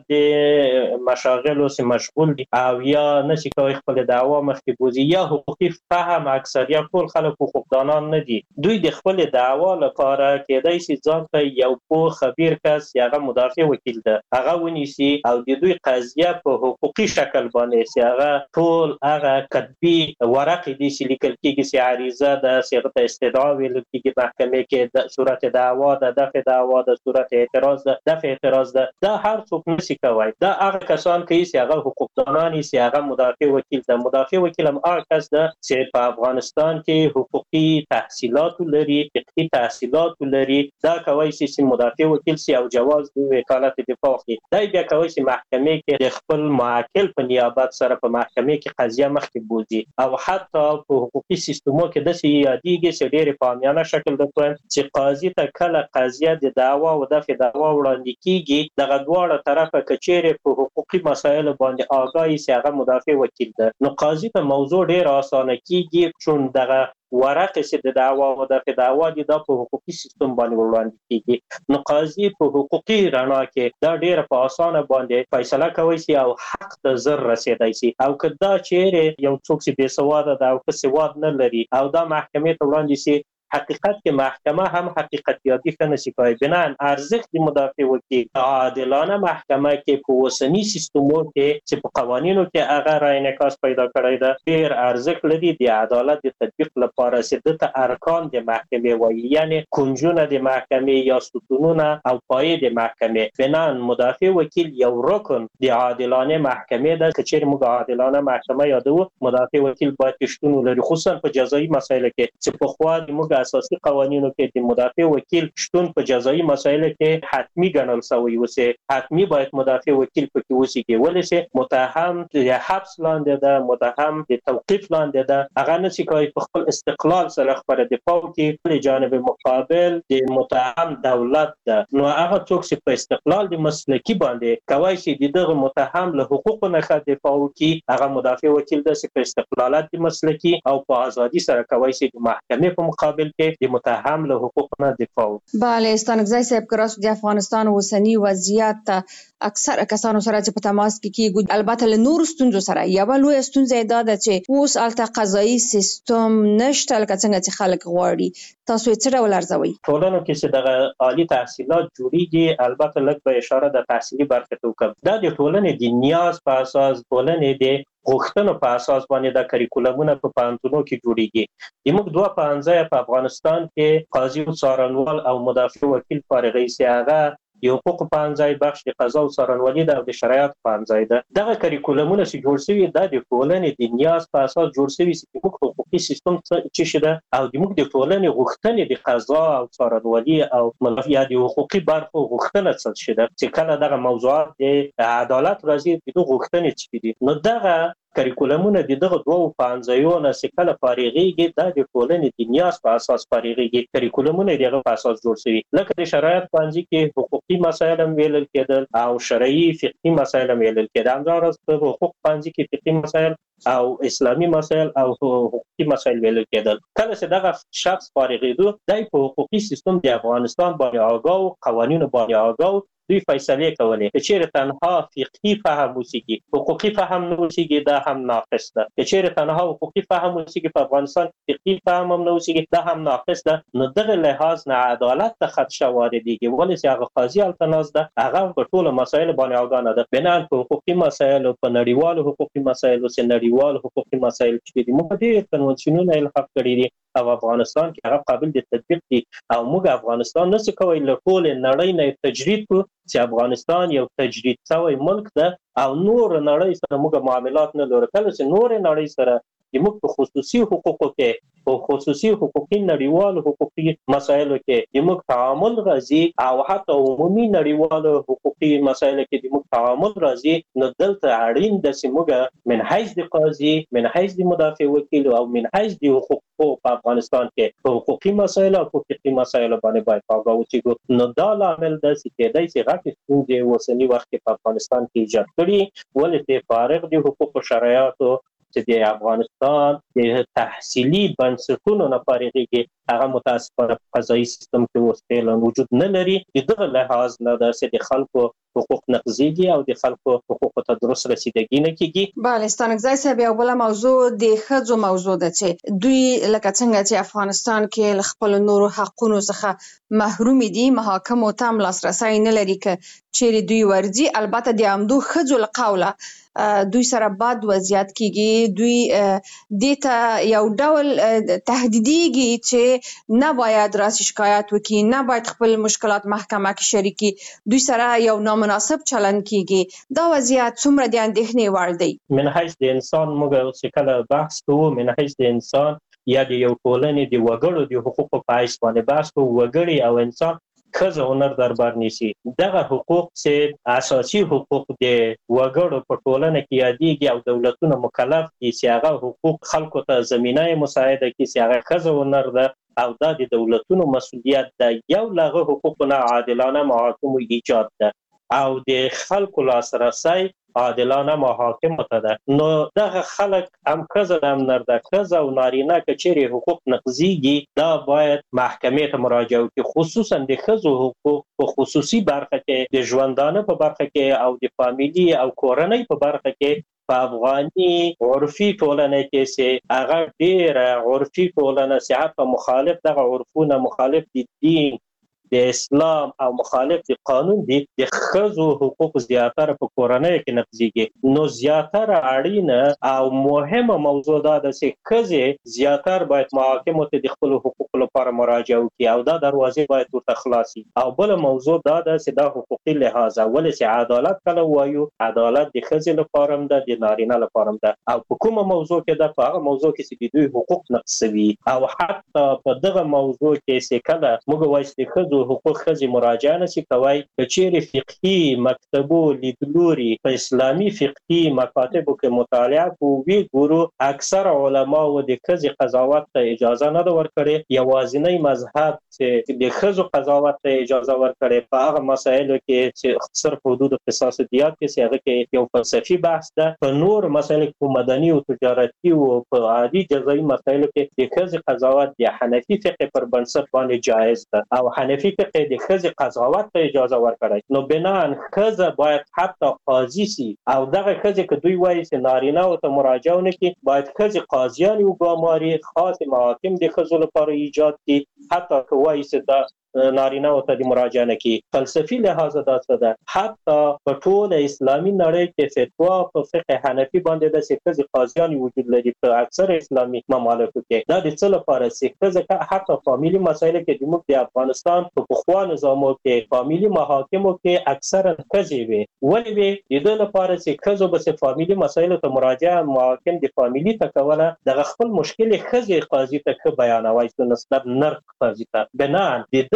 Speaker 14: د مشاغلو سره مشغول دي او یا نشي کوي خپل دعوا مخکې بوزي یا حقوقي فهم اکثریت ټول خلک حقوقدانان نه دي دوی د خپل دعوا لپاره کېدای شي ځان ته یو په خبير کس هغه مدافع وکیل ده هغه ونیسي او د دوی قضیه په حقوقي شکل باندې چې هغه ټول هغه کتبي ورقې دي چې لیکل کېږي چې عریضه ده صيغه استدعا ویل کېږي محکمې کې د صورت دعوا ده دفع دعوا ده صورت اعتراض ده دفع اعتراض ده دا هر څوک نشي کوي دا هغه کسان کوي چې هغه حقوقدانان چې هغه مدافع وکیل ده مدافع وکیل هم هغه کس ده چې په افغانستان کې حقوقي تحصیلات لري فقهي تحصیلات لري دا کوي چې مدافع وکیل سي او جواز د وکالت دفاع کوي دا بیا کوي چې محکمې کې د خپل معاقل په نیابت سره په محکمې کې قضیه مخکې بوزي او حتی په حقوقي سیستمو کې د سیادیږي چې ډېر پامیانه شکل د کوم چې قاضي ته کله قضیه د دعوا او دفع دعوا وړاندې کیږي دغه دواړه طرفه کچېره په حقوقي مسایل باندې آگاهي چې هغه مدافع وکیل ده نو قاضي ته موضوع ډېر اسانه کیږي چون دغه ورقه چې د دعوا او د دعوا د په حقوقي سیستم باندې وړاندې کیږي نو قاضي په حقوقي رڼا کې دا ډېر په اسانه باندې فیصله کوي چې او حق ته زر رسیدای شي او کدا چیرې یو څوک چې بے سواده ده او څه سواد نه لري او دا محکمې ته وړاندې شي حقیقت کې محکمه هم حقیقت یادی کنه شي کوي بنان ارزښت د مدافع وکیل عادلانه محکمه کې په وسنی سیستمو کې چې په قوانینو کې هغه رای انعکاس پیدا کړی ده ډېر ارزښت لري د عدالت د تطبیق لپاره چې د ارکان د محکمې وایي یعنی کنجونه د محکمې یا ستونونه او پای د محکمې بنان مدافع وکیل یو رکن د عادلانه محکمې ده چې موږ عادلانه محکمه یادو مدافع وکیل باید شتون لري خصوصا په جزایي مسایلو کې چې په خوا موږ اساسي قوانینو کې د مدافع وکیل شتون په جزایي مسایلو کې حتمی ګڼل شوی وسه حتمی باید مدافع وکیل پکې وسیږي ولې متهم د حبس لاندې ده متهم د توقيف لاندې ده هغه نشي کوي په خپل استقلال سره خبره دفاع کوي په جانب مقابل د متهم دولت ده نو هغه څوک چې په استقلال د مسلکی باندې کوي چې دغه متهم له حقوقو نه دفاع کوي هغه مدافع وکیل ده چې په استقلالات مسلکی او په ازادي سره کوي چې د محکمې په مقابل کې د متهم له حقوق نه دفاع
Speaker 11: بله ستانګزای صاحب کراس د افغانستان وسنی وضعیت اکثر کسانو سره چې په تماس کې کیږي البته له نور ستونزو سره یو لوی ستونزه ده چې اوس الته قضایي سیستم نشته لکه څنګه چې خلک غواړي تاسو یې څه ډول ارزوي
Speaker 14: ټولنو کې چې د عالی تحصیلات جوړیږي البته لږ به اشاره د تحصیلي برخه ته وکړم دا د ټولنې د نیاز په اساس ټولنې د غوښتنو په اساس باندې د کریکولمونو په پانتونو کې جوړیږي موږ دوه پانځه په افغانستان کې قاضي او څارنوال او مدافع وکیل فارغي سیاغه یو حقوق پانځای بخش د قضا او څارنوالۍ د شرایط پانځای ده دغه کریکولمونه چې جوړ شوي د ټولنې د نیاز په اساس جوړ شوي چې موږ حقوقي سیستم چې شته او د موږ د ټولنې غوښتنې د قضا او څارنوالۍ او ملفیا د حقوقي برخو غوښتنه څه شته چې کله دغه موضوعات د عدالت راځي د غوښتنې چې دي نو دغه کریکولمونه د دغه دوه پانځایونه سکله فارغيږي د ټولنې د نیاز په اساس فارغيږي. کریکولمونه دغه په اساس جوړ شوی لکه د شرایط پانځي کې حقوقي مسایل هم ویل کېدل او شرعي فقهي مسایل هم ویل کېدل. همدارس په حقوق پانځي کې فقهي مسایل او اسلامي مسایل او حقوقي مسایل ویل کېدل. کله چې دغه شخص فارغېدو دای په حقوقي سیستم د افغانستان باندې آگاه او قوانینو باندې آگاه دوی فیصله کولې چې چیرې تنها فقهي فهم وسیږي حقوقي فهم نه وسیږي دا هم ناقص ده. چې چیرې تنها حقوقي فهم وسیږي په افغانستان فقهي فهم هم نه وسیږي دا هم ناقص ده. نو دغه لحاظ نه عدالت ته خدشه واردېږي ولې چې هغه قاضي التناز ده هغه په ټولو مسایلو باندې آگاه نه ده. بنا په حقوقي مسایلو په نړیوالو حقوقي مسایلو چې نړیوالو حقوقي مسایل چې د موږ ډېر کنونسیونونه الحاق کړي دي او افغانستان کې هغه قابل د تطبیق دي او موږ افغانستان نشو کولی له ټول نړۍ نه تجرید کو چې افغانستان یو تجرید شوی ملک ده او نور نړۍ سره موږ معاملات نه لرو. کله چې نور نړۍ سره موږ په خصوصي حقوقو کې او خصوصي حقوقي نړیوالو حقوقي مسایلو کې موږ تعامل راځي او حتی عمومي نړیوالو حقوقي مسایلو کې موږ تعامل راځي نو دلته اړین ده چې موږ من حیث د قاضي من حیث د مدافع وکیل او من حیث د حقوق په افغانستان کې په حقوقي مسایلو او حقوقي مسایلو باندې باید آگاه اوسو. نو دا لامل ده چې کېدای شي غټې ستونزې اوسني وخت کې په افغانستان کې ایجاد کړي ولې چې فارغ د حقوقو شرایطو چې د افغانستان د تحصیلي بنسټونو نه فارغېږي هغه متاسفانه په قضایي سیستم کې اوس فعلا وجود نه لري. دغه لحاظ نه ده چې د خلکو حقوق نقضيږي او د خلکو حقوق ته درست رسیدګي نه کیږي.
Speaker 11: بله ستانکزی صاحب یو بل موضوع د ښځو موضوع ده چې دوی لکه څنګه چې افغانستان کې له خپل نورو حقونو څخه محروم دي محاکمو ته هم لاسرسی نه لري که چیرې دوی ورځي. البته د همدو ښځو له قوله دوی سره بد وضعیت کیږي دوی دیتا یو ډول تهدیدیږي چې نه باید راسي شکایت وکړي نه باید خپل مشکلات محکمه کې شریکي دوی سره یو نامناسب چلند کیږي. دا وضعیت څومره د اندېښنې وړ دی؟
Speaker 14: من حیث د انسان موږ چې کله بحث کوو من حیث د انسان یا د یو ټولنې د وګړو د حقوقو په حیث باندې بحث کوو وګړي او انسان ښځه هنر دربار نیسي. دغه حقوق چې اساسي حقوق د وګړو په ټولنه کې یادېږي او دولتونه مکلف دي چې هغه حقوق خلکو ته زمینه مساعده کړي چې هغه ښځه هنر ده او دا د دولتونو مسؤلیت ده. یو له حقوقونه عادلانه محاکمو ایجاد ده او د خلکو لاسرسی عادلانه محاکمو ته ده. نو دغه خلک هم ښځه هم نر ده ښځه او نارینه که چیرې حقوق نقضیږي دا باید محکمې ته مراجعه وکړي خصوصا د ښځو حقوق په خصوصي برخه کې د ژوندانه په برخه کې او د فامیلی او کورنۍ په برخه کې په افغاني عرفي ټولنه کې چې هغه ډېره عرفي ټولنه چې حتی مخالف دغه عرفونه مخالف د دین د اسلام او مخالف د قانون دي د ښځو حقوق زیاتره په کورنۍ کې نقضیږي. نو زیاتره اړینه او مهمه موضوع دا ده چې ښځې زیاتره باید محاکمو ته د خپلو حقوقو لپاره مراجعه وکړي او دا دروازې باید ورته خلاصي. او بله موضوع دا ده چې دا حقوقي لحاظه ولې چې عدالت کله وایو عدالت د ښځې لپاره هم ده د نارینه لپاره هم ده او په کومه موضوع کې ده په هغه موضوع کې چې د دوی حقوق نقض شوي او حتی په دغه موضوع کې چې کله موږ وایو چې د ښځو حقوق ښځې مراجعه نشي کوی که چیرې فقهي مکتبو لیدلوري په اسلامي فقهي مکاتبو کې مطالعه کوو وی ګورو اکثر علماو د ښځې قضاوت ته اجازه نه ده ورکړې. یوازینی مذهب چې د ښځو قضاوت ته اجازه ورکړې په هغه مسایلو کې چې صرف حدود قصاص دیات کې چې هغه کې یو فلسفي بحث ده. په نور مسایلو کې مدني او تجارتي او په عادي جزایي مسایلو کې د ښځې قضاوت د حنفي فقه پر بنسټ باندې جایز ده او حنفي فقه د ښځې قضاوت ته اجازه ورکړی. نو بناً ښځه باید حتی قاضي سي او دغه ښځې که دوی وایي چې نارینه ورته مراجعه ونه کړي باید ښځې قاضیانې وګماري خاص محاکم د ښځو لپاره ایجاد کړي حتی که وایي چې دا نارینه ورته د مراجعه نه کړي. فلسفي لحاظه دا څه ده حتی په ټوله اسلامي نړۍ کې فتوا په فقه حنفي باندې ده چې ښځې قاضیانې وجود لري په اکثر اسلامي ممالکو کې. دا د څه لپاره چې ښځه حتی فامیلي مسایلو کې زموږ د افغانستان په پخوا نظامو کې فامیلي محاکمو کې اکثرا ښځې وي. ولې وي؟ د دې لپاره چې ښځو به فامیلي مسایلو ته مراجعه محاکم د فامیلي ته کوله دغه خپل مشکل ښځې قاضي ته ښه بیانوای نسبت نر قاضي ته. بناً د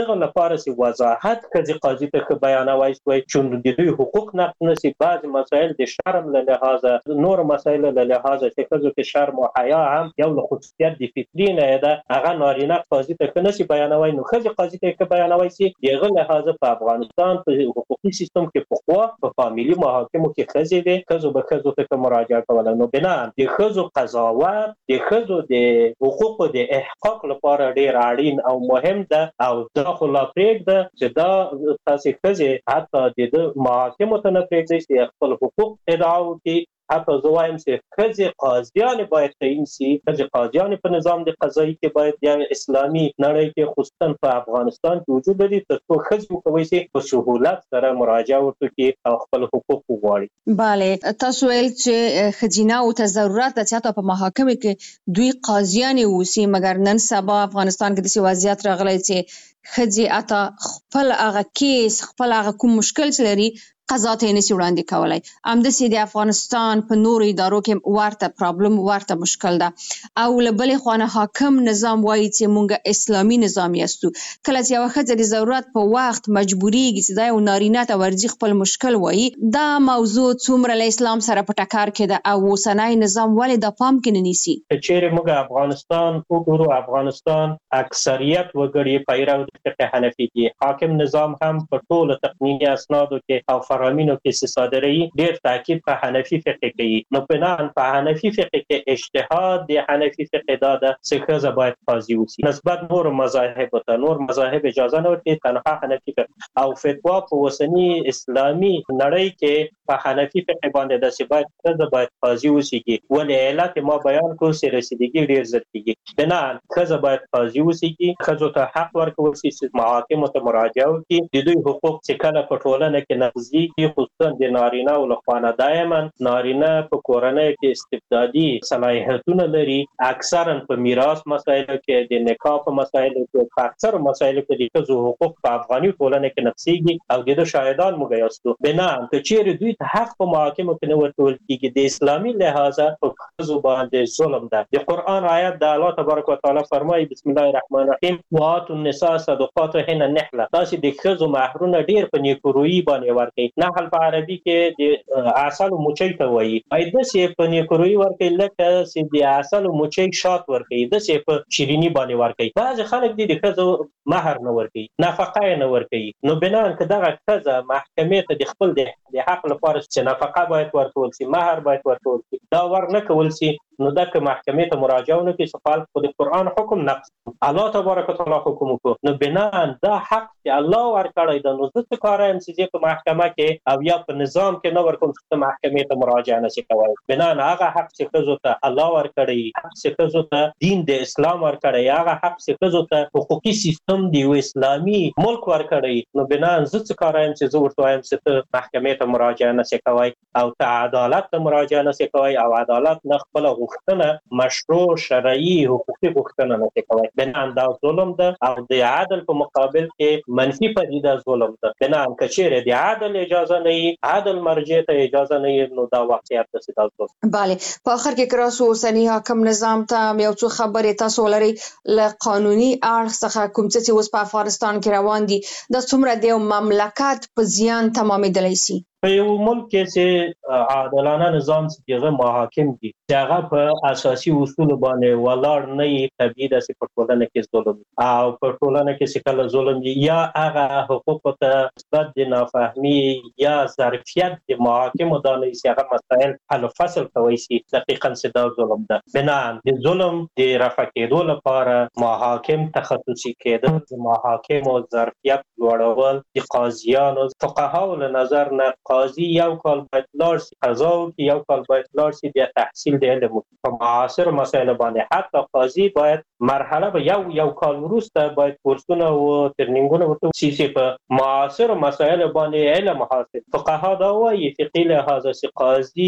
Speaker 14: دغه لپاره سي وضاحت کزي قاضي ته بیانوي چې د دوی حقوق نقض نشي. بعض مسائل د شرم له لحاظه نور مسائل له لحاظه چې کزو کې شرم او حیا هم یو له خصوصیت د فطري نه ده هغه نارینه قاضي ته نشي بیانوي نو خزي قاضي ته بیانوي سي دغه لحاظه په افغانستان په حقوقي سیستم کې په خوا په فامیلی محاکمو کې خزي دي کزو به کزو ته مراجعه کوله نو بنا د خزو قضاوت د خزو د حقوقو د احقاق لپاره ډیر اړین او مهم ده او دا خو لا پرېږده چې دا تاسو خزي حتی د محاکمو ته نه پرېږدي چې خپل حقوق ادعا وکړي. حتی زوایم چې خزي قاضیان باید تعیین شي. خزي قاضیان په نظام د قضایي کې باید یا اسلامي نړۍ کې خصوصا په افغانستان کې وجود لري ترڅو خزي کوي چې په سهولت سره مراجعه وکړي او خپل حقوق وغواړي.
Speaker 11: bale تاسو ویل چې خزینه او ته ضرورت ده چې په محاکمه کې دوی قاضیان وسی مګر نن سبا افغانستان کې د وضعیت راغلی چې خزي اته خپل هغه کیس خپل هغه کوم مشکل چې لري قضا ته نشي وړاندې کولای. همداسې د افغانستان په نورو ادارو کې ورته پرابلم ورته مشکل ده او له بلې خوا نه حاکم نظام وایي چې مونږ اسلامي نظام یاستو. کله چې یوه ښځه د ضرورت په وخت مجبوریږي چې دا یو نارینه ته ورځي خپل مشکل وایي دا موضوع څومره له اسلام سره په ټکر کې ده او اوسنی نظام ولې د پام کې نه نیسي؟
Speaker 14: چیرې موږ افغانستان وګورو افغانستان اکثریت وګړي پیرو د فقه حنفي دي. حاکم نظام هم په ټولو تقنیني اسنادو کې او فرامینو کې صادري ډېر تاکید په حنفي فقه کوي. نو بناء په حنفي فقه کې اجتهاد د حنفي فقه دا څخه باید قاضي وسی نسبت نور مذاهب ته نور مذاهب اجازه نه ورکړي تنها حنفي فقه او فتوا په وسنی اسلامي نړۍ کې په حنفي فقه باندې د باید قاضي وسی کی ولې علت ما بیان کو سي رسیدګي ډېر زر کیږي. بناء باید قاضي وسی کی خزو ته حق ورکول سي محاکم ته مراجعه وکړي د دوی حقوق چې کله په ټولنه کې نقضي خصوصا د نارینه او لخوانه دائما نارینه په کورنۍ کې استبدادي صلاحیتونه لري اکثرا په میراث مسایلو کې د نکاح په مسایلو کې اکثر مسایلو کې د ښځو حقوق په افغاني ټولنه کې نقصيږي او د شاهدان موږ یاستو. بنا ته چیرې دوی ته حق په محاکمو کې نه ورکول کیږي د اسلامي لحاظه په ښځو باندې ظلم ده. د قران آیات د الله تبارک وتعالى فرمایي بسم الله الرحمن الرحیم واتوا النساء صدقاتهن نحله تاسو د ښځو مهرونه ډیر په نیکورویي باندې ورکړي. نحل په عربي کې د عسل موچي ته وایي ایدا چې په نیکوروي ورکړي لکه چې د عسل موچي شات ورکړي د چې په شیرینی باندې ورکړي. بعض خلک دي د ښځو مہر نه ورکړي نفقه نه ورکړي. نو بنا ان دغه ښځه محکمې ته د خپل د حق لپاره چې نفقه باید ورکول شي مہر باید ورکول شي دا ورنه کول شي نو دغه محکمې ته مراجعه ونه کوي سفال په قرآن حکم نقض الله تبارک وتعالى حکم وکړو. نو بنا دا حق چې الله ورکړی د نو څه کارایم چې په محکمه کې او یا په نظام کې نو ورکوم چې محکمې ته مراجعه نشي کولای. بنا هغه حق چې ښځو ته الله ورکړی حق چې ښځو ته دین د اسلام ورکړی هغه حق چې ښځو ته حقوقي سیستم دی اسلامي ملک ورکړی. نو بنا څه کارایم چې زه ورته وایم چې محکمې ته مراجعه نشي کولای او ته عدالت ته مراجعه نشي کولای او عدالت نه خپل غوښتنه مشروع شرعي حقوقي غوښتنه نشي کولای. بنا دا ظلم ده او د عدل په مقابل کې منفي پدیده ظلم ده. بنا کچېره د عدل اجازه نه عدل مرجع ته اجازه نه نو دا واقعیت د سیدا ظلم.
Speaker 11: bale په اخر کې کراسو اوسنی حاکم نظام ته یو څه خبرې تاسو لري ل قانوني اړخ څخه کوم څه چې اوس په افغانستان کې روان دي د څومره د مملکت په زیان تمامېدلی سي؟
Speaker 14: په یو ملک کې چې عادلانه نظام چې محاکم دي چې هغه په اساسي اصول باندې ولاړ نه وي طبیعي ده چې په ټولنه کې ظلم او په ټولنه کې چې کله ظلم دي یا هغه حقوق ته نسبت د نافهمي یا ظرفیت د محاکمو دا نه چې هغه مسایل حل فصل کوي چې دقیقاً څه دا ظلم ده. بنا د ظلم د رفع کېدو لپاره محاکم تخصصي کېدل د محاکمو ظرفیت لوړول د قاضیانو فقهاو له نظر نه قاضي یو کال باید لاړ شي قضا وکړي یو کال باید لاړ شي بیا تحصیل د علم په معاصر مسایل باندې حتی قاضي باید مرحله به یو کال وروسته باید کورسونه او ترنینګونه ورته شي په معاصر مسایل باندې علم حاصل. فقها دا وایي فقهي لحاظه چې قاضي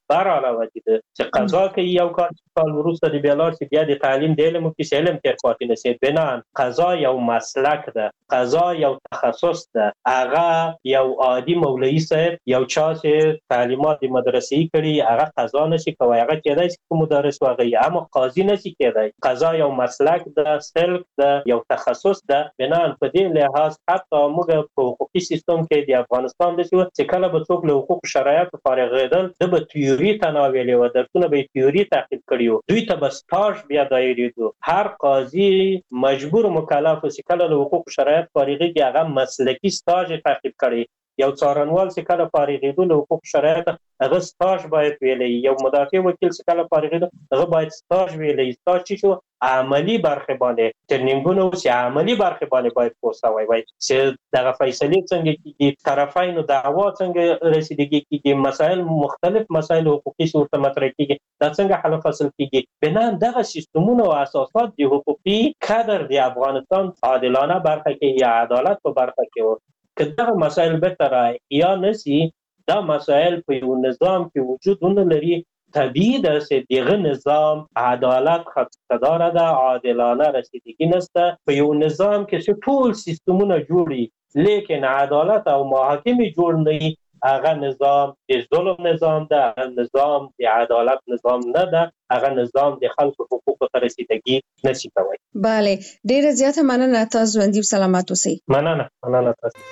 Speaker 14: بر علاوه دي چې قضا کې یو کال وروسته د بیلار چې بیا د تعلیم د علم کې علم تر پاتې نشي. بنان قضا یو مسلک ده، قضا یو تخصص ده. هغه یو عادي مولوی صاحب یو چا چې تعلیمات د مدرسې کړي هغه قضا نشي کوي، هغه کېدای شي کوم مدرس واغی، اما قاضي نشي کېدای. قضا یو مسلک ده، سلک ده، یو تخصص ده. بنان په دې لحاظ حتی موږ په حقوقي سیستم کې د افغانستان د چې کله به څوک له حقوق شرایط فارغېدل د به تیوري تناولې و درسونه به تیوري تعقیب کړیو، دوی ته به سټاژ بیا دایریدو. هر قاضي مجبور مکلف چې کله له حقوق شرایط فارغېږي هغه مسلکي سټاژ تعقیب کړي. یو څارنوال چې کله فارغېدو له حقوق شرایط هغه سټاژ باید ویلی، یو مدافع وکیل چې کله فارغېدو هغه باید سټاژ ویلی. سټاژ چې شو عملی برخه باندې ترنینګونه او چې عملی برخه باندې باید پوسوي وای چې دغه فیصله څنګه کیږي، طرفین دعوا څنګه رسیدګي کیږي، مسائل مختلف مسائل حقوقي صورت مطرح کیږي، دا څنګه حل فصل کیږي. بنان دغه سیستمونه او اساسات د حقوقي قدر د افغانستان عادلانه برخه کې یا عدالت په برخه کې که دغه مسائل به تر یا نسی دا مسائل په یو نظام کې وجود نه لري. طبیعي ده چې دغه نظام عدالت خدمتدار ده، عادلانه رسیدگی نشته. په یو نظام کې چې ټول سیستمونه جوړي لیکن عدالت او محاکمه جوړ نه، هغه نظام د ظلم نظام ده، نظام د عدالت نظام نه ده، هغه نظام د خلکو حقوقو ته رسیدگی نشي کوي.
Speaker 11: بله، ډیره زیاته مننه. تاسو ژوندي سلامات اوسئ.
Speaker 14: مننه تاسو.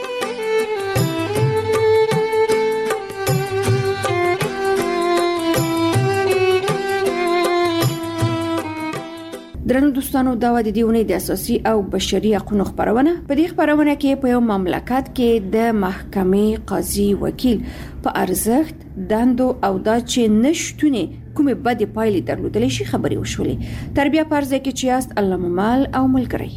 Speaker 7: درنو دوستانو، دا و د دې ونې د اساسي او بشري حقوقو خبرونه. په دې خبرونه کې په یو مملکت کې د محکمې قاضي وکیل په ارزښت دندو او دا چې نشټونه کومه بده پایلې درلودلې شي خبرې وشولې. تربیه پرځه کې چې است الله ممال او ملګری.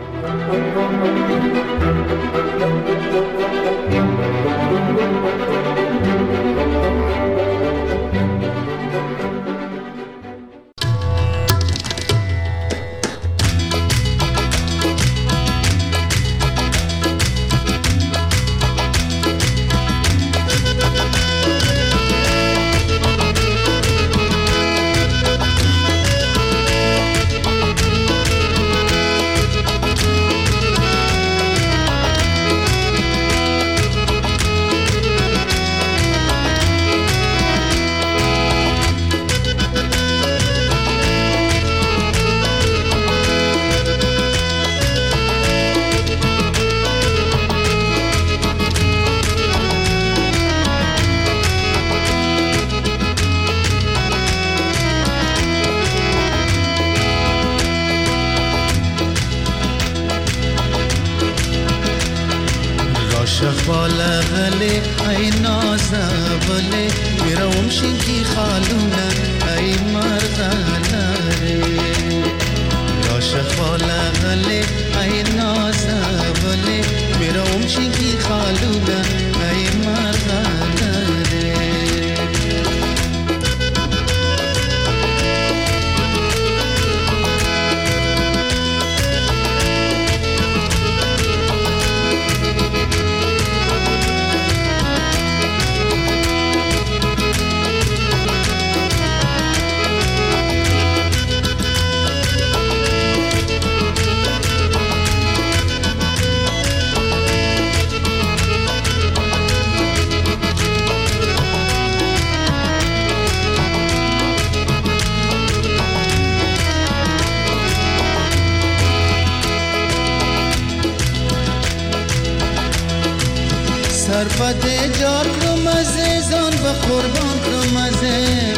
Speaker 15: سرپده جار کرم عزیزان و قربان کرم عزیز،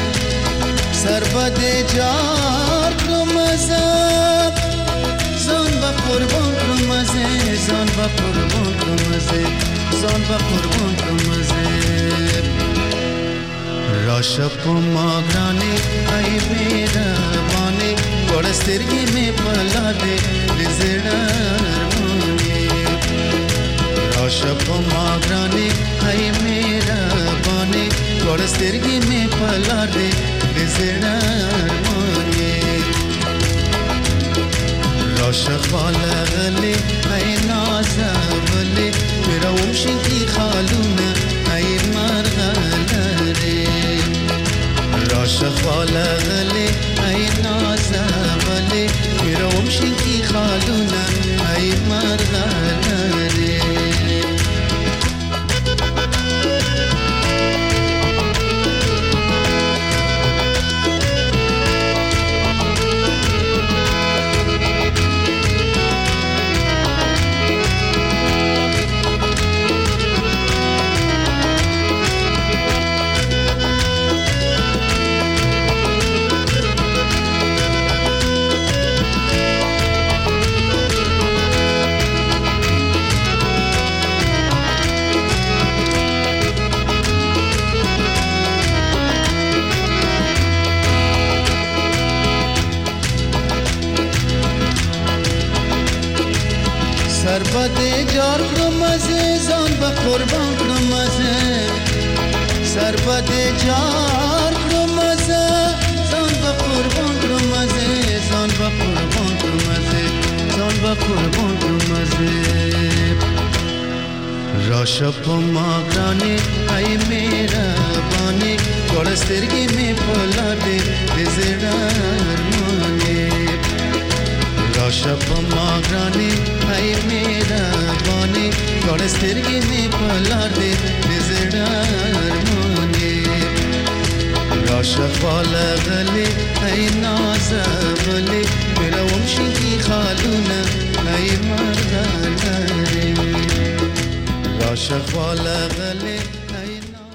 Speaker 15: سرپده جار کرم عزیز زان و قربان کرم عزیز، زان و قربان کرم عزیز، زان و قربان کرم عزیز. راشب ماغرانی ای میربانی گوڑسترگی میں پلا دے لزڑرمانی. راشب ماغرانی ای میربانی گوڑسترگی میں پلا دے لزڑرمانی. راشب والا غلی ای نازولی میرا ومشی کی خالونه ای مرغلری. جار کرم عزیزان به قربان کرم عزیز سربد جار کرم عزیزان به قربان کرم عزیزان به قربان کرم عزیزان به قربان کرم عزیز راشا پا ماغرانی ای میربانی گوڑسترگی می پلاده دزرار مانی راشا پا ماغرانی ای میربانی گوڑسترگی می پلاده دزرار مانی راشا بالا غلی ای نازولی میرا ومشی کی خالونا ای مرداناری عاشق بالا غلی